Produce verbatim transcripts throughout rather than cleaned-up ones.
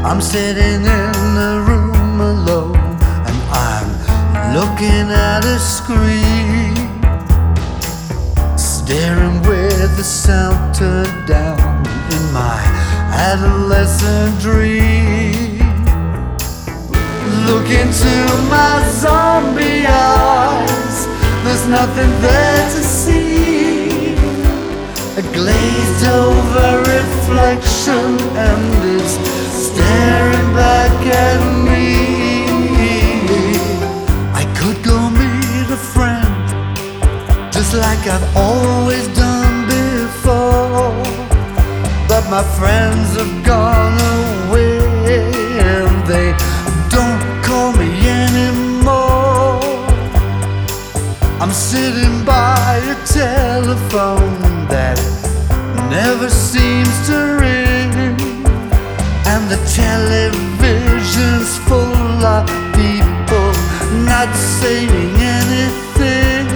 I'm sitting in the room alone, and I'm looking at a screen, staring with the sound turned down in my adolescent dream. Look into my zombie eyes, there's nothing there to see. A glazed over reflection, and it's staring back at me. I could go meet a friend, just like I've always done before, but my friends have gone away, and they don't call me anymore. I'm sitting by a telephone that never seems to ring, and the television's full of people not saying anything.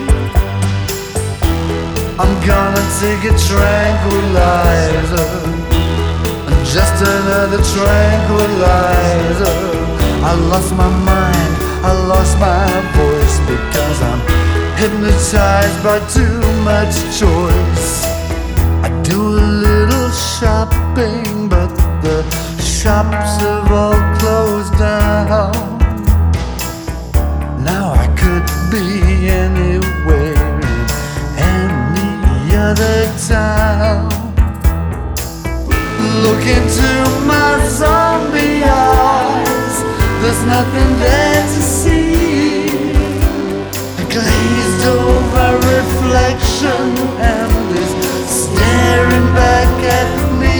I'm gonna take a tranquilizer, just another tranquilizer. I lost my mind, I lost my voice, because I'm hypnotized by too much choice. I do a little shopping, but the shops have all closed down. Now I could be anywhere in any other town. Look into my zombie eyes, there's nothing there to see. A glazed over reflection, and is staring back at me.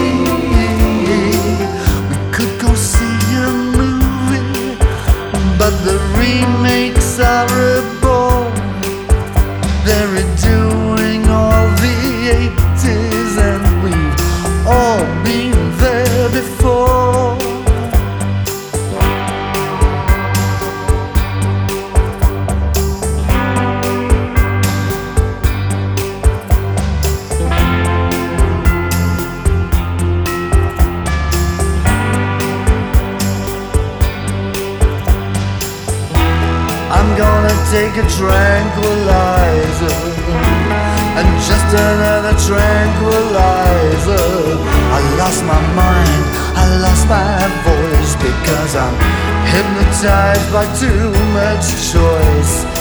We could go see a movie, but the remakes are a bore. They're redoing all the eighties, and we've all been there before. I'm gonna take a tranquilizer, and just another tranquilizer. I lost my mind, I lost my voice, because I'm hypnotized by too much choice.